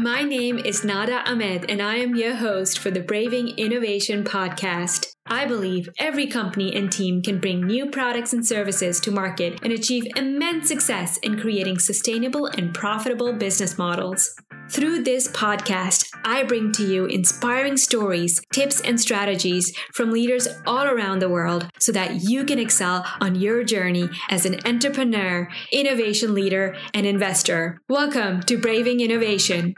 My name is Nada Ahmed, and I am your host for the Braving Innovation podcast. I believe every company and team can bring new products and services to market and achieve immense success in creating sustainable and profitable business models. Through this podcast, I bring to you inspiring stories, tips, and strategies from leaders all around the world so that you can excel on your journey as an entrepreneur, innovation leader, and investor. Welcome to Braving Innovation.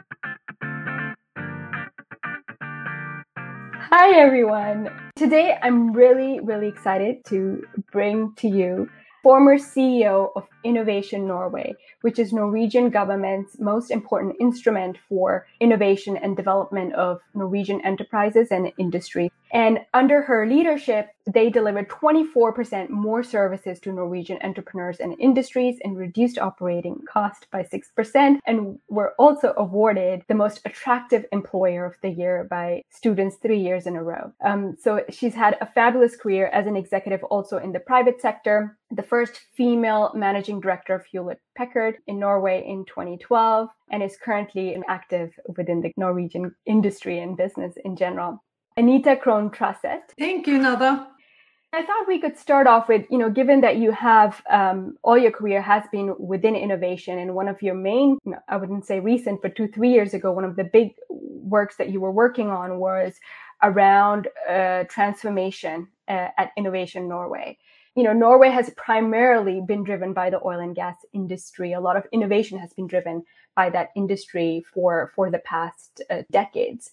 Hi, everyone. Today, I'm really excited to bring to you former CEO of Innovation Norway, which is Norwegian government's most important instrument for innovation and development of Norwegian enterprises and industry. And under her leadership, they delivered 24% more services to Norwegian entrepreneurs and industries and reduced operating cost by 6%, and were also awarded the most attractive employer of the year by students 3 years in a row. So she's had a fabulous career as an executive also in the private sector, the first female managing director of Hewlett Packard in Norway in 2012, and is currently active within the Norwegian industry and business in general. Anita Krohn Traset. Thank you, Nada. I thought we could start off with, given that you have all your career has been within innovation, and one of your main, I wouldn't say recent, but 2-3 years ago, one of the big works that you were working on was around transformation at Innovation Norway. Norway has primarily been driven by the oil and gas industry. A lot of innovation has been driven by that industry for the past decades.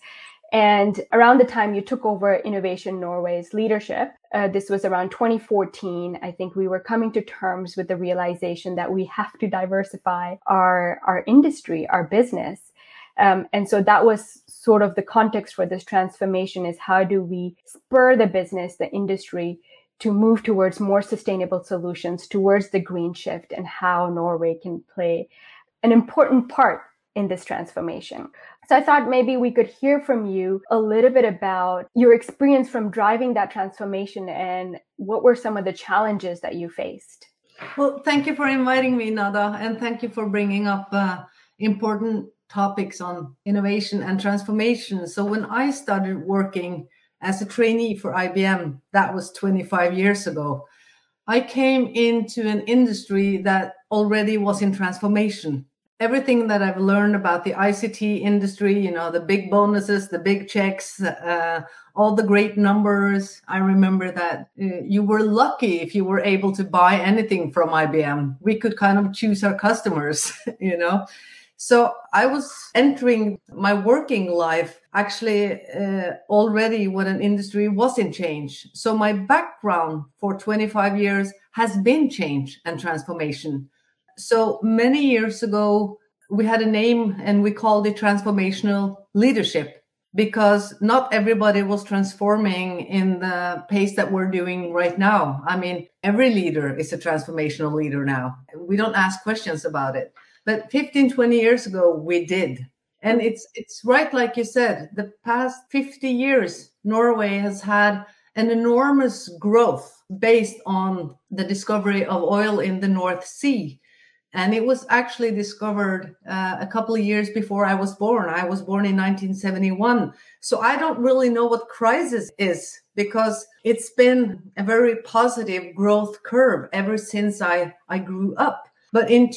And around the time you took over Innovation Norway's leadership, this was around 2014, I think we were coming to terms with the realization that we have to diversify our industry, our business. And so that was sort of the context for this transformation, is how do we spur the business, the industry, to move towards more sustainable solutions, towards the green shift, and how Norway can play an important part in this transformation. So I thought maybe we could hear from you a little bit about your experience from driving that transformation and what were some of the challenges that you faced. Well, thank you for inviting me, Nada, and thank you for bringing up important topics on innovation and transformation. So when I started working as a trainee for IBM, that was 25 years ago, I came into an industry that already was in transformation. Everything that I've learned about the ICT industry, the big bonuses, the big checks, all the great numbers. I remember that you were lucky if you were able to buy anything from IBM. We could kind of choose our customers, So I was entering my working life actually already when an industry was in change. So my background for 25 years has been change and transformation. So many years ago, we had a name and we called it transformational leadership, because not everybody was transforming in the pace that we're doing right now. I mean, every leader is a transformational leader now. We don't ask questions about it. But 15, 20 years ago, we did. And it's right, like you said, the past 50 years, Norway has had an enormous growth based on the discovery of oil in the North Sea. And it was actually discovered a couple of years before I was born. I was born in 1971. So I don't really know what crisis is, because it's been a very positive growth curve ever since I grew up. But in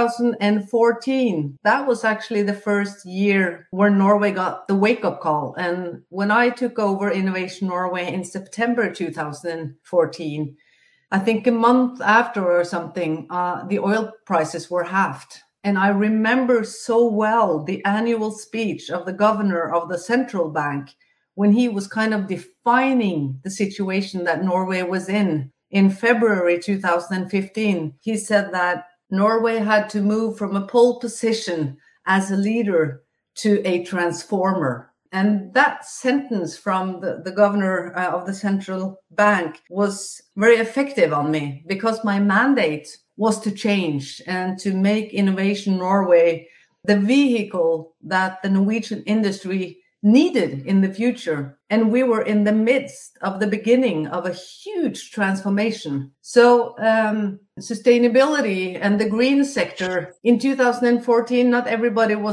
2014, that was actually the first year where Norway got the wake-up call. And when I took over Innovation Norway in September 2014, I think a month after or something, the oil prices were halved. And I remember so well the annual speech of the governor of the central bank when he was kind of defining the situation that Norway was in February 2015. He said that Norway had to move from a pole position as a leader to a transformer. And that sentence from the governor of the central bank was very effective on me, because my mandate was to change and to make Innovation Norway the vehicle that the Norwegian industry needed in the future. And we were in the midst of the beginning of a huge transformation. So sustainability and the green sector in 2014, not everybody was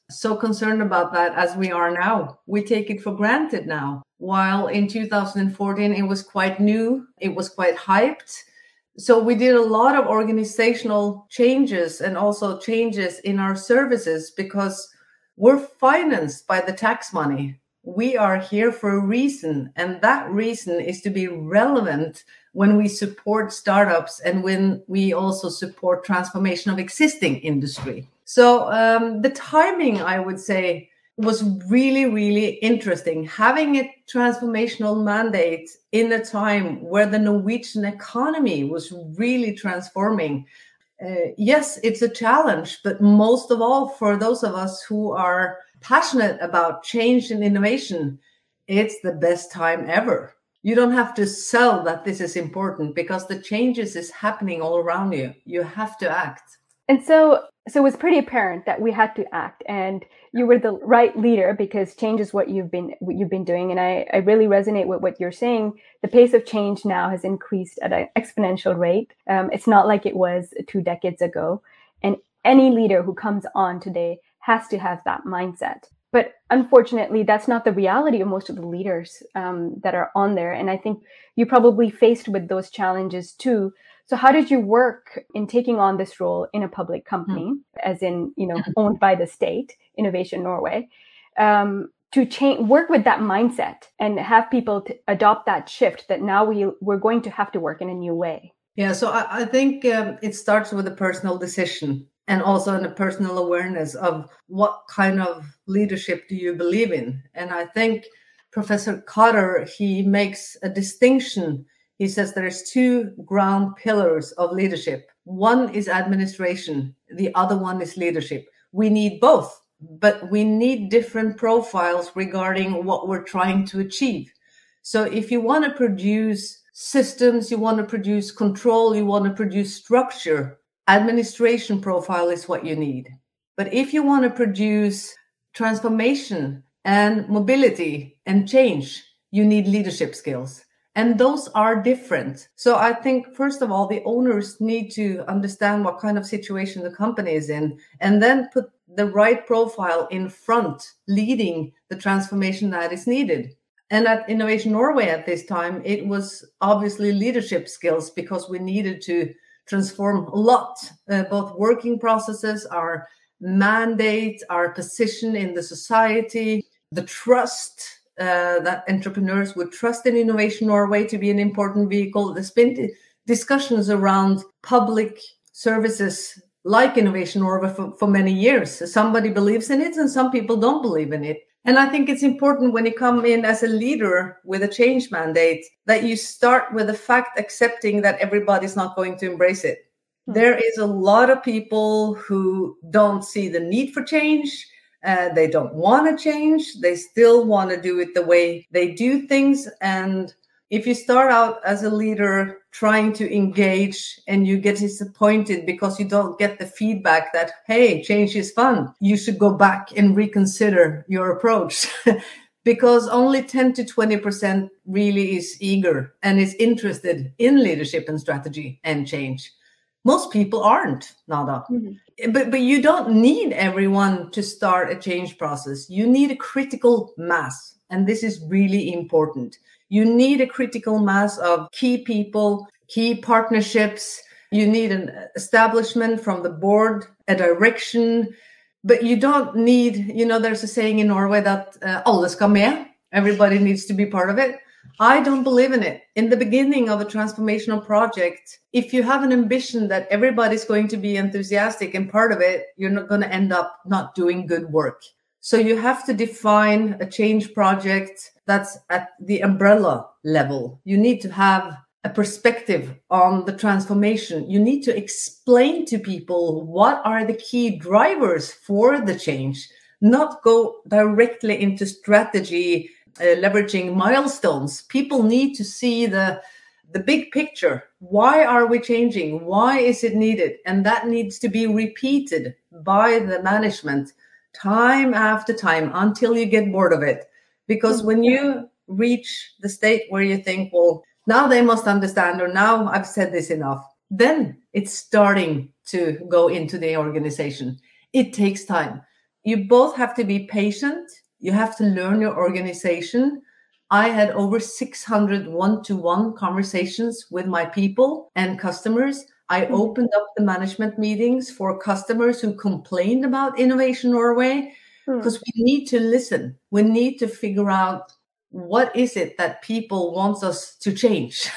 so concerned about that as we are now. We take it for granted now. While in 2014, it was quite new, it was quite hyped. So we did a lot of organizational changes and also changes in our services because we're financed by the tax money. We are here for a reason, and that reason is to be relevant when we support startups and when we also support transformation of existing industry. So the timing, I would say, was really, really interesting. Having a transformational mandate in a time where the Norwegian economy was really transforming. Yes, it's a challenge, but most of all, for those of us who are passionate about change and innovation, it's the best time ever. You don't have to sell that this is important because the changes is happening all around you. You have to act. And so it was pretty apparent that we had to act, and you were the right leader because change is what you've been doing. And I really resonate with what you're saying. The pace of change now has increased at an exponential rate. It's not like it was 2 decades ago. And any leader who comes on today has to have that mindset. But unfortunately, that's not the reality of most of the leaders that are on there. And I think you probably faced with those challenges too. So how did you work in taking on this role in a public company, as in, owned by the state, Innovation Norway, to work with that mindset and have people to adopt that shift that now we're going to have to work in a new way? Yeah, so I think it starts with a personal decision and also in a personal awareness of what kind of leadership do you believe in. And I think Professor Kotter, he makes a distinction. He says there's 2 ground pillars of leadership. One is administration. The other one is leadership. We need both, but we need different profiles regarding what we're trying to achieve. So if you want to produce systems, you want to produce control, you want to produce structure, administration profile is what you need. But if you want to produce transformation and mobility and change, you need leadership skills. And those are different. So I think, first of all, the owners need to understand what kind of situation the company is in, and then put the right profile in front, leading the transformation that is needed. And at Innovation Norway at this time, it was obviously leadership skills because we needed to transform a lot, both working processes, our mandate, our position in the society, the trust that entrepreneurs would trust in Innovation Norway to be an important vehicle. There's been discussions around public services like Innovation Norway for many years. Somebody believes in it and some people don't believe in it. And I think it's important when you come in as a leader with a change mandate that you start with the fact accepting that everybody's not going to embrace it. There is a lot of people who don't see the need for change. They don't want to change. They still want to do it the way they do things. And if you start out as a leader trying to engage and you get disappointed because you don't get the feedback that, hey, change is fun, you should go back and reconsider your approach. Because only 10 to 20% really is eager and is interested in leadership and strategy and change. Most people aren't, Nada. Mm-hmm. But you don't need everyone to start a change process. You need a critical mass. And this is really important. You need a critical mass of key people, key partnerships. You need an establishment from the board, a direction. But you don't need, there's a saying in Norway that alle skal med. Everybody needs to be part of it. I don't believe in it. In the beginning of a transformational project, if you have an ambition that everybody's going to be enthusiastic and part of it, you're not going to end up not doing good work. So you have to define a change project that's at the umbrella level. You need to have a perspective on the transformation. You need to explain to people what are the key drivers for the change, not go directly into strategy, leveraging milestones. People need to see the big picture. Why are we changing? Why is it needed? And that needs to be repeated by the management time after time until you get bored of it. Because when you reach the state where you think, well, now they must understand, or now I've said this enough, then it's starting to go into the organization. It takes time. you both have to be patient. You have to learn your organization. I had over 600 one-to-one conversations with my people and customers. I opened up the management meetings for customers who complained about Innovation Norway, because we need to listen. We need to figure out what is it that people want us to change.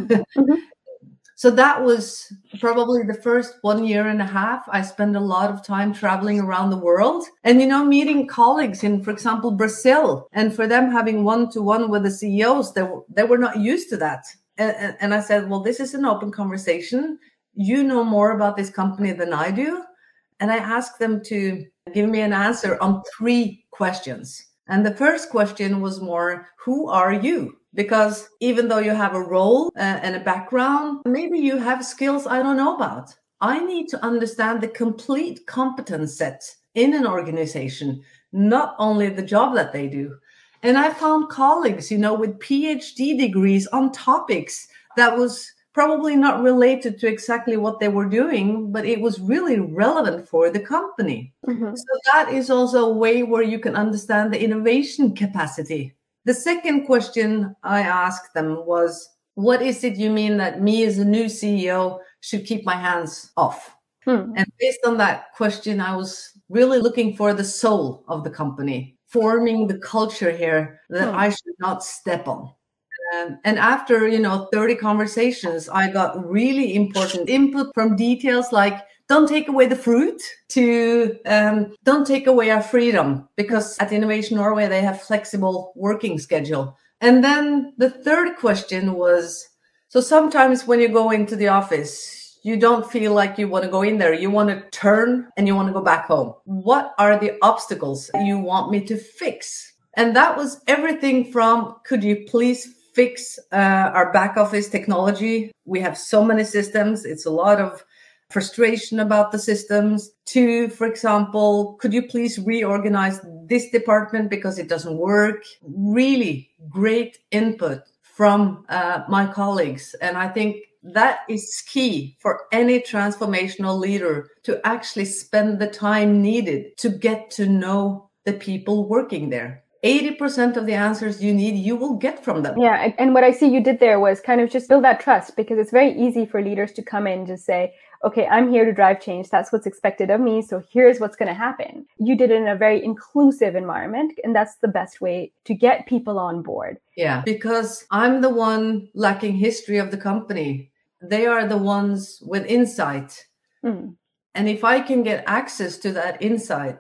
So that was probably the first 1.5 years. I spent a lot of time traveling around the world and, meeting colleagues in, for example, Brazil. And for them having one-to-one with the CEOs, they were not used to that. And I said, well, this is an open conversation. You know more about this company than I do. And I asked them to give me an answer on 3 questions. And the first question was more, who are you? Because even though you have a role and a background, maybe you have skills I don't know about. I need to understand the complete competence set in an organization, not only the job that they do. And I found colleagues, with PhD degrees on topics that was probably not related to exactly what they were doing, but it was really relevant for the company. So that is also a way where you can understand the innovation capacity. The second question I asked them was, what is it you mean that me as a new CEO should keep my hands off? And based on that question, I was really looking for the soul of the company, forming the culture here that I should not step on. And after, 30 conversations, I got really important input from details like, don't take away the fruit, to don't take away our freedom, because at Innovation Norway, they have flexible working schedule. And then the third question was, so sometimes when you go into the office, you don't feel like you want to go in there. You want to turn and you want to go back home. What are the obstacles you want me to fix? And that was everything from, could you please fix our back office technology? We have so many systems. It's a lot of frustration about the systems, to, for example, could you please reorganize this department because it doesn't work? Really great input from my colleagues. And I think that is key for any transformational leader, to actually spend the time needed to get to know the people working there. 80% of the answers you need, you will get from them. Yeah. And what I see you did there was kind of just build that trust, because it's very easy for leaders to come in and just say, okay, I'm here to drive change. That's what's expected of me. So here's what's going to happen. You did it in a very inclusive environment. And that's the best way to get people on board. Yeah, because I'm the one lacking history of the company. They are the ones with insight. And if I can get access to that insight,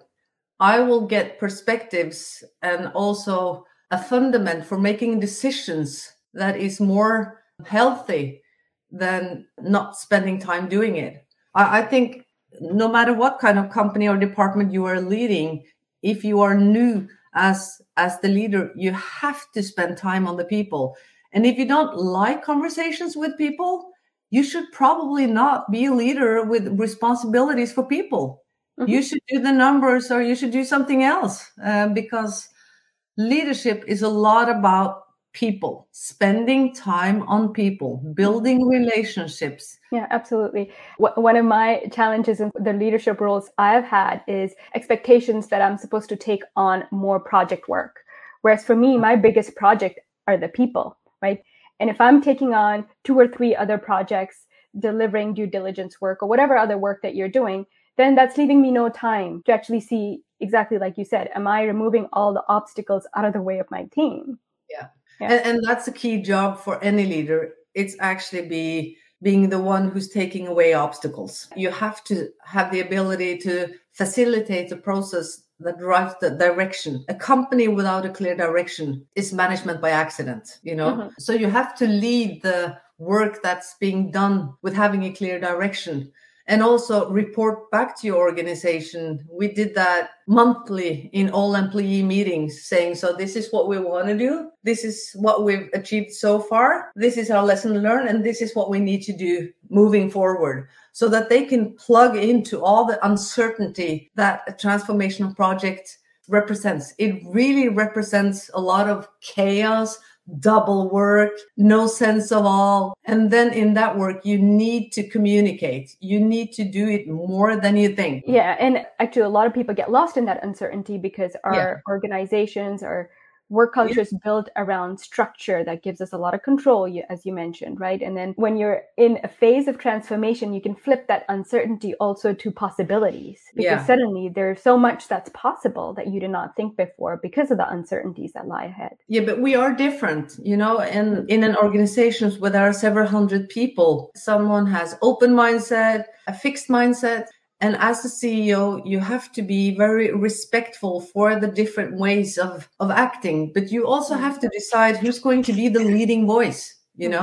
I will get perspectives and also a fundament for making decisions that is more healthy than not spending time doing it. I think no matter what kind of company or department you are leading, if you are new as the leader, you have to spend time on the people. And if you don't like conversations with people, you should probably not be a leader with responsibilities for people. You should do the numbers, or you should do something else, because leadership is a lot about people, spending time on people, building relationships. Yeah, absolutely. One of my challenges in the leadership roles I've had is expectations that I'm supposed to take on more project work. Whereas for me, my biggest project are the people, right? And if I'm taking on 2 or 3 other projects, delivering due diligence work or whatever other work that you're doing, then that's leaving me no time to actually see, exactly like you said, am I removing all the obstacles out of the way of my team? Yeah. And that's a key job for any leader. It's actually being the one who's taking away obstacles. You have to have the ability to facilitate the process that drives the direction. A company without a clear direction is management by accident, So you have to lead the work that's being done with having a clear direction. And also report back to your organization. We did that monthly in all employee meetings, saying, so this is what we want to do. This is what we've achieved so far. This is our lesson learned. And this is what we need to do moving forward, so that they can plug into all the uncertainty that a transformational project represents. It really represents a lot of chaos, double work, no sense of all. And then in that work, you need to communicate. You need to do it more than you think. Yeah. And actually, a lot of people get lost in that uncertainty because our organizations, our work culture is built around structure that gives us a lot of control, as you mentioned, right? And then when you're in a phase of transformation, you can flip that uncertainty also to possibilities, because suddenly there's so much that's possible that you did not think before because of the uncertainties that lie ahead. Yeah, but we are different, and in an organization where there are several hundred people, someone has open mindset, a fixed mindset. And as a CEO, you have to be very respectful for the different ways of acting, but you also have to decide who's going to be the leading voice,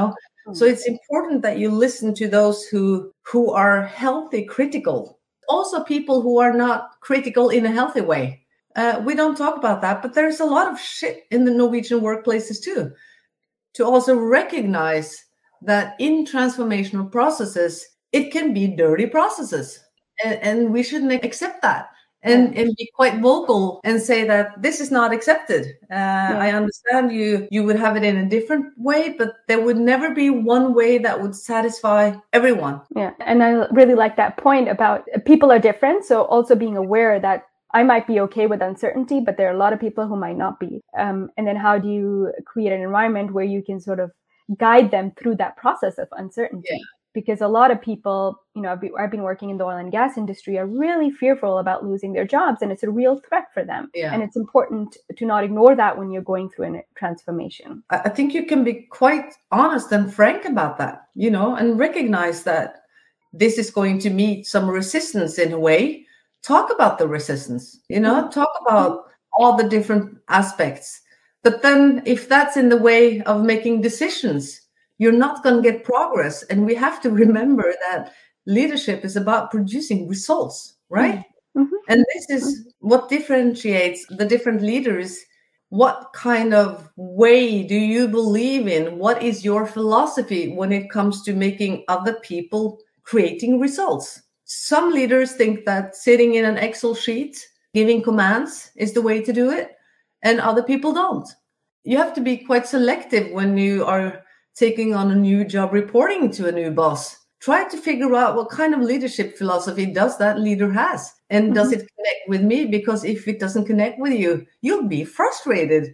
So it's important that you listen to those who are healthy, critical. Also people who are not critical in a healthy way. We don't talk about that, but there's a lot of shit in the Norwegian workplaces too. To also recognize that in transformational processes, it can be dirty processes. And we shouldn't accept that and be quite vocal and say that this is not accepted. I understand you would have it in a different way, but there would never be one way that would satisfy everyone. Yeah. And I really like that point about people are different. So also being aware that I might be okay with uncertainty, but there are a lot of people who might not be. And then how do you create an environment where you can sort of guide them through that process of uncertainty? Yeah. Because a lot of people, I've been working in the oil and gas industry, are really fearful about losing their jobs, and it's a real threat for them. Yeah. And it's important to not ignore that when you're going through a transformation. I think you can be quite honest and frank about that, and recognize that this is going to meet some resistance in a way. Talk about the resistance, talk about all the different aspects. But then if that's in the way of making decisions, you're not going to get progress. And we have to remember that leadership is about producing results, right? Mm-hmm. And this is what differentiates the different leaders. What kind of way do you believe in? What is your philosophy when it comes to making other people creating results? Some leaders think that sitting in an Excel sheet, giving commands is the way to do it, and other people don't. You have to be quite selective when you are taking on a new job, reporting to a new boss. Try to figure out what kind of leadership philosophy does that leader has, and does it connect with me? Because if it doesn't connect with you, you'll be frustrated.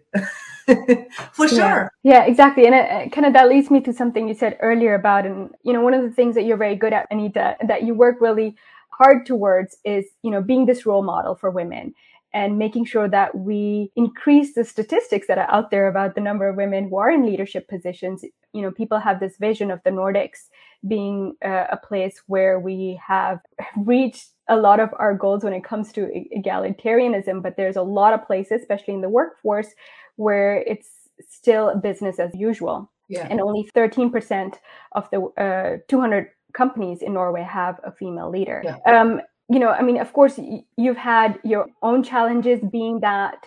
For sure. Yeah, exactly. And it kind of that leads me to something you said earlier about, and one of the things that you're very good at, Anita, that you work really hard towards is, being this role model for women and making sure that we increase the statistics that are out there about the number of women who are in leadership positions. People have this vision of the Nordics being a place where we have reached a lot of our goals when it comes to egalitarianism, but there's a lot of places, especially in the workforce, where it's still business as usual. Yeah. And only 13% of the 200 companies in Norway have a female leader. Yeah. Of course, you've had your own challenges being that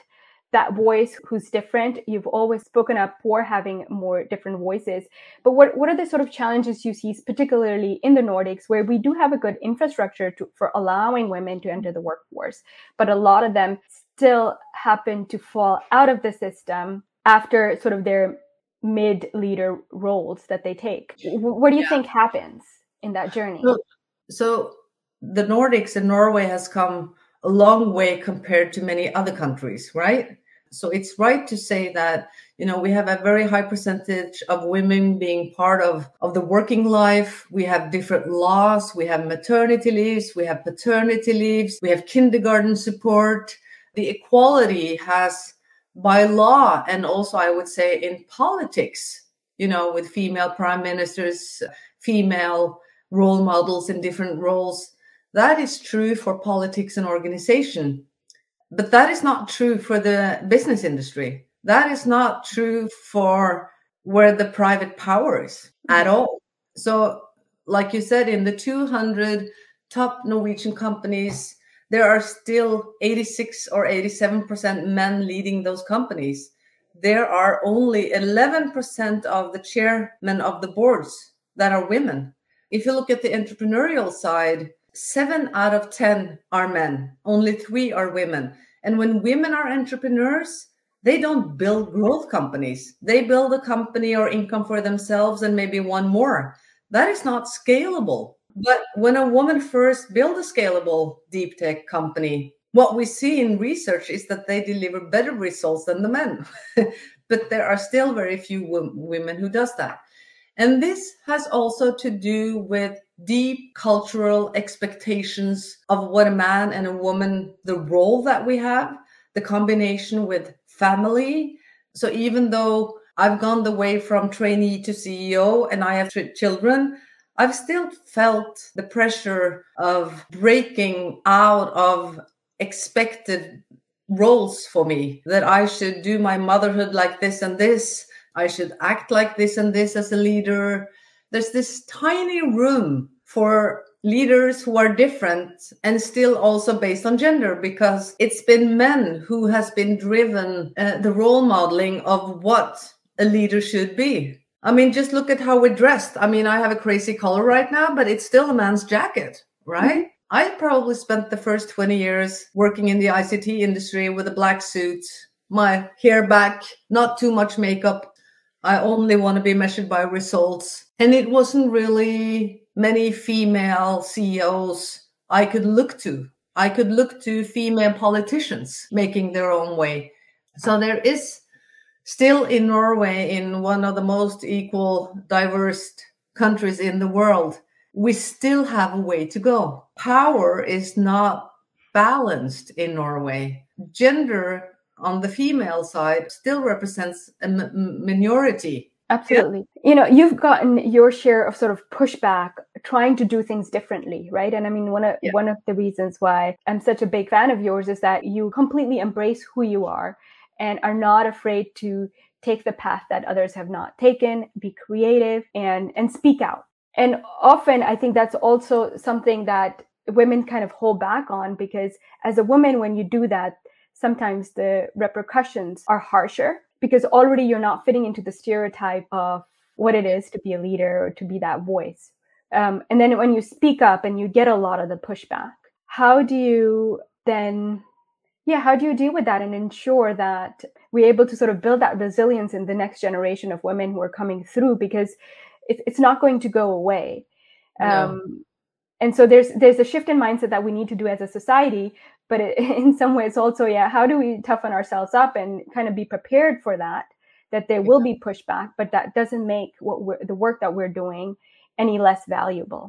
voice who's different. You've always spoken up for having more different voices. But what are the sort of challenges you see, particularly in the Nordics, where we do have a good infrastructure for allowing women to enter the workforce, but a lot of them still happen to fall out of the system after sort of their mid-leader roles that they take? What do you think happens in that journey? So the Nordics and Norway has come a long way compared to many other countries, right? So it's right to say that, we have a very high percentage of women being part of the working life. We have different laws. We have maternity leaves. We have paternity leaves. We have kindergarten support. The equality has, by law, and also I would say in politics, with female prime ministers, female role models in different roles. That is true for politics and organization. But that is not true for the business industry. That is not true for where the private power is at all. So, like you said, in the 200 top Norwegian companies, there are still 86 or 87% men leading those companies. There are only 11% of the chairmen of the boards that are women. If you look at the entrepreneurial side, 7 out of 10 are men, only 3 are women. And when women are entrepreneurs, they don't build growth companies. They build a company or income for themselves and maybe one more. That is not scalable. But when a woman first builds a scalable deep tech company, what we see in research is that they deliver better results than the men. But there are still very few women who does that. And this has also to do with deep cultural expectations of what a man and a woman, the role that we have, the combination with family. So even though I've gone the way from trainee to CEO and I have children, I've still felt the pressure of breaking out of expected roles for me, that I should do my motherhood like this and this. I should act like this and this as a leader. There's this tiny room for leaders who are different and still also based on gender, because it's been men who has been driven the role modeling of what a leader should be. I mean, just look at how we're dressed. I mean, I have a crazy color right now, but it's still a man's jacket, right? Mm-hmm. I probably spent the first 20 years working in the ICT industry with a black suit, my hair back, not too much makeup. I only want to be measured by results. And it wasn't really many female CEOs I could look to. I could look to female politicians making their own way. So there is still in Norway, in one of the most equal, diverse countries in the world, we still have a way to go. Power is not balanced in Norway. Gender on the female side still represents a minority. Absolutely. Yeah. You know, you've gotten your share of sort of pushback trying to do things differently, right? And I mean, one of the reasons why I'm such a big fan of yours is that you completely embrace who you are and are not afraid to take the path that others have not taken, be creative and speak out. And often I think that's also something that women kind of hold back on, because as a woman, when you do that, sometimes the repercussions are harsher, because already you're not fitting into the stereotype of what it is to be a leader or to be that voice. And then when you speak up and you get a lot of the pushback, how do you deal with that and ensure that we're able to sort of build that resilience in the next generation of women who are coming through, because it's not going to go away. No. And so there's a shift in mindset that we need to do as a society, but in some ways also, how do we toughen ourselves up and kind of be prepared for that there will be pushback, but that doesn't make the work that we're doing any less valuable.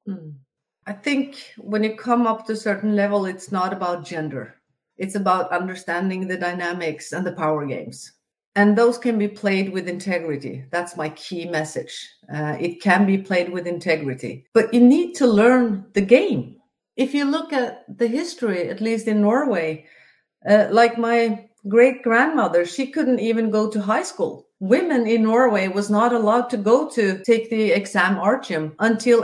I think when you come up to a certain level, it's not about gender. It's about understanding the dynamics and the power games. And those can be played with integrity. That's my key message. It can be played with integrity, but you need to learn the game. If you look at the history, at least in Norway, like my great-grandmother, she couldn't even go to high school. Women in Norway was not allowed to go to take the exam Artium until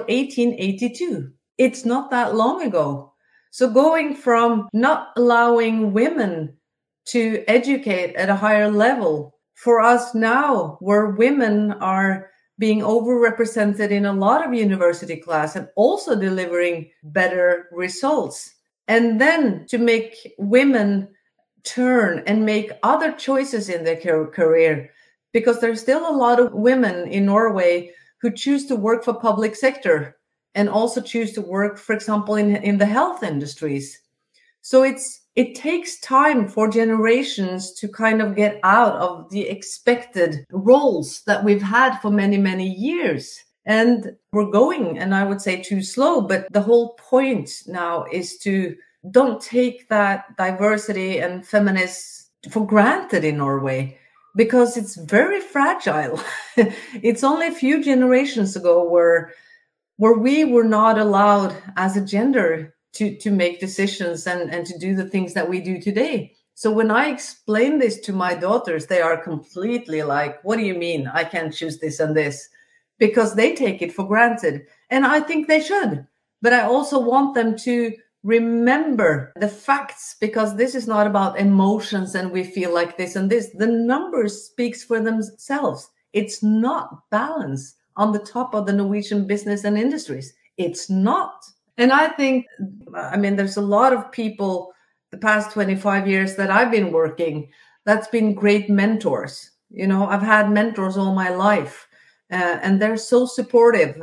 1882. It's not that long ago. So going from not allowing women to educate at a higher level, for us now, where women are being overrepresented in a lot of university class and also delivering better results, and then to make women turn and make other choices in their career, because there's still a lot of women in Norway who choose to work for public sector and also choose to work, for example, in the health industries. So it takes time for generations to kind of get out of the expected roles that we've had for many, many years. And we're going, and I would say too slow, but the whole point now is to don't take that diversity and feminists for granted in Norway, because it's very fragile. It's only a few generations ago where we were not allowed as a gender to make decisions and to do the things that we do today. So when I explain this to my daughters, they are completely like, what do you mean I can't choose this and this? Because they take it for granted. And I think they should. But I also want them to remember the facts, because this is not about emotions and we feel like this and this. The numbers speaks for themselves. It's not balanced on the top of the Norwegian business and industries. It's not. And I think, there's a lot of people the past 25 years that I've been working that's been great mentors. I've had mentors all my life, and they're so supportive.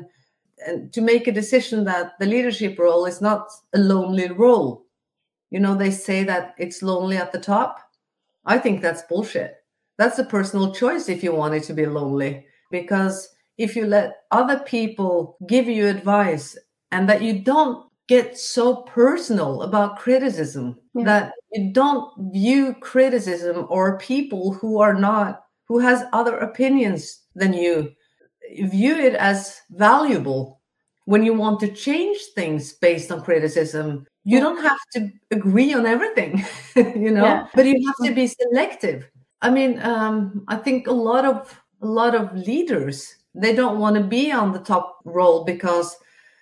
And to make a decision that the leadership role is not a lonely role. They say that it's lonely at the top. I think that's bullshit. That's a personal choice if you want it to be lonely. Because if you let other people give you advice and that you don't get so personal about criticism, that you don't view criticism or people who has other opinions than you, view it as valuable. When you want to change things based on criticism, you don't have to agree on everything, but you have to be selective. I mean, I think a lot of leaders, they don't want to be on the top role because,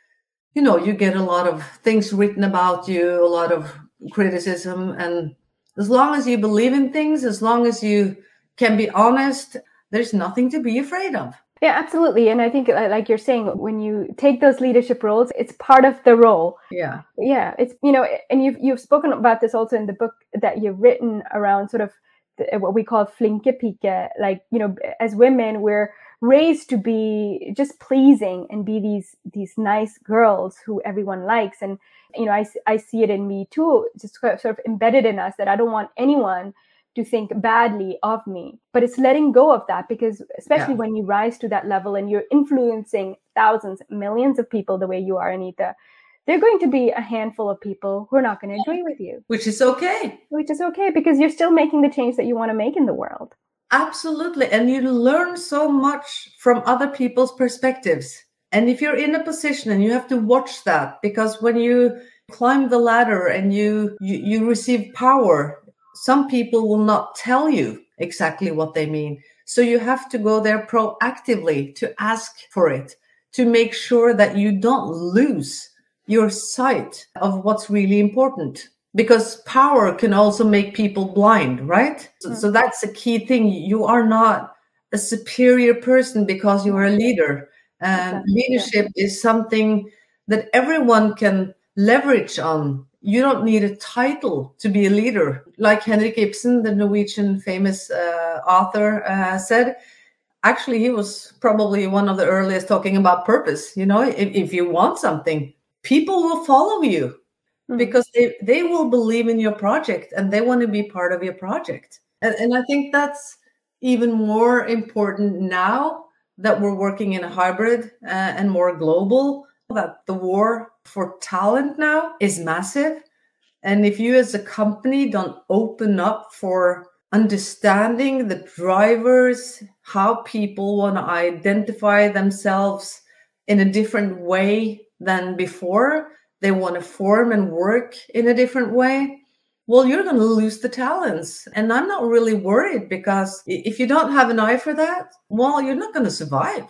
you get a lot of things written about you, a lot of criticism. And as long as you believe in things, as long as you can be honest, there's nothing to be afraid of. Yeah, absolutely. And I think, like you're saying, when you take those leadership roles, it's part of the role. Yeah. Yeah. It's, and you've spoken about this also in the book that you've written around sort of what we call flinke pike. Like, as women, we're raised to be just pleasing and be these nice girls who everyone likes. And, I see it in me too, just sort of embedded in us, that I don't want anyone to think badly of me. But it's letting go of that, because especially when you rise to that level and you're influencing thousands, millions of people the way you are, Anita, there are going to be a handful of people who are not going to agree with you. Which is okay. Because you're still making the change that you want to make in the world. Absolutely. And you learn so much from other people's perspectives. And if you're in a position, and you have to watch that, because when you climb the ladder and you receive power, some people will not tell you exactly what they mean. So you have to go there proactively to ask for it, to make sure that you don't lose your sight of what's really important. Because power can also make people blind, right? So that's a key thing. You are not a superior person because you are a leader. And leadership is something that everyone can leverage on. You don't need a title to be a leader. Like Henrik Ibsen, the Norwegian famous author, said, actually, he was probably one of the earliest talking about purpose. If you want something, people will follow you because they will believe in your project and they want to be part of your project. And I think that's even more important now that we're working in a hybrid and more global, that the war for talent now is massive. And if you as a company don't open up for understanding the drivers, how people want to identify themselves in a different way than before, they want to form and work in a different way, well, you're going to lose the talents. And I'm not really worried, because if you don't have an eye for that, well, you're not going to survive.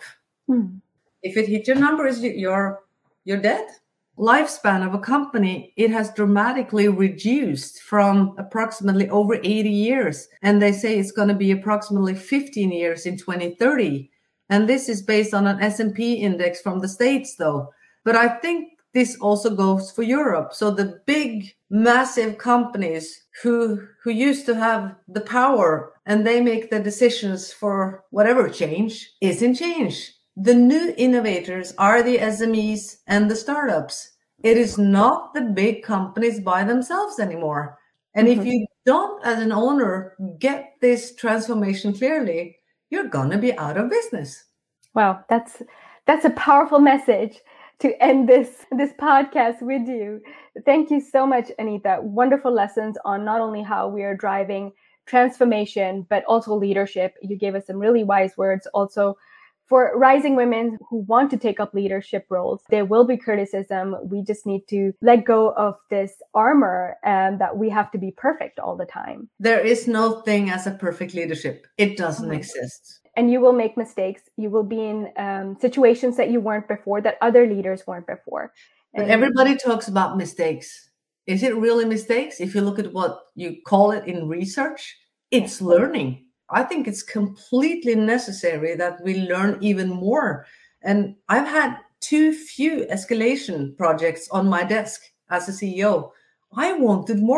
If it hit your numbers, you're dead. Lifespan of a company, it has dramatically reduced from approximately over 80 years. And they say it's going to be approximately 15 years in 2030. And this is based on an S&P index from the States, though. But I think this also goes for Europe. So the big, massive companies who used to have the power and they make the decisions for whatever change isn't change. The new innovators are the SMEs and the startups. It is not the big companies by themselves anymore. And if you don't, as an owner, get this transformation clearly, you're going to be out of business. Wow, that's a powerful message to end this podcast with you. Thank you so much, Anita. Wonderful lessons on not only how we are driving transformation, but also leadership. You gave us some really wise words also for rising women who want to take up leadership roles. There will be criticism. We just need to let go of this armor and that we have to be perfect all the time. There is no thing as a perfect leadership. It doesn't exist. And you will make mistakes. You will be in situations that you weren't before, that other leaders weren't before. But everybody talks about mistakes. Is it really mistakes? If you look at what you call it in research, it's learning. I think it's completely necessary that we learn even more. And I've had too few escalation projects on my desk as a CEO. I wanted more.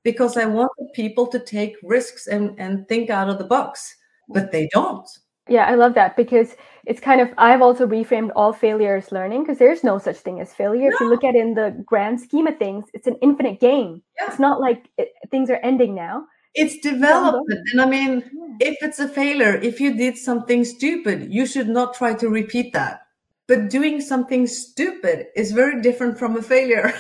because I wanted people to take risks and think out of the box, but they don't. Yeah, I love that, because it's kind of, I've also reframed all failure as learning, because there's no such thing as failure. No. If you look at it in the grand scheme of things, it's an infinite game. Yeah. It's not like things are ending now. It's development. And I mean, if it's a failure, if you did something stupid, you should not try to repeat that. But doing something stupid is very different from a failure.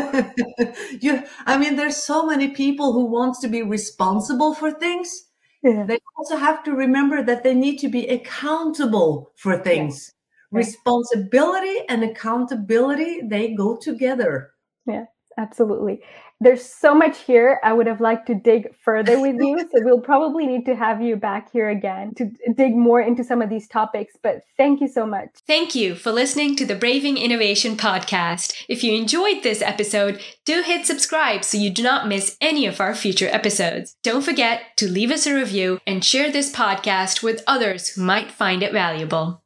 There's so many people who want to be responsible for things. Yeah. They also have to remember that they need to be accountable for things. Yeah. Responsibility and accountability, they go together. Yeah, absolutely. There's so much here. I would have liked to dig further with you. So we'll probably need to have you back here again to dig more into some of these topics. But thank you so much. Thank you for listening to the Braving Innovation podcast. If you enjoyed this episode, do hit subscribe so you do not miss any of our future episodes. Don't forget to leave us a review and share this podcast with others who might find it valuable.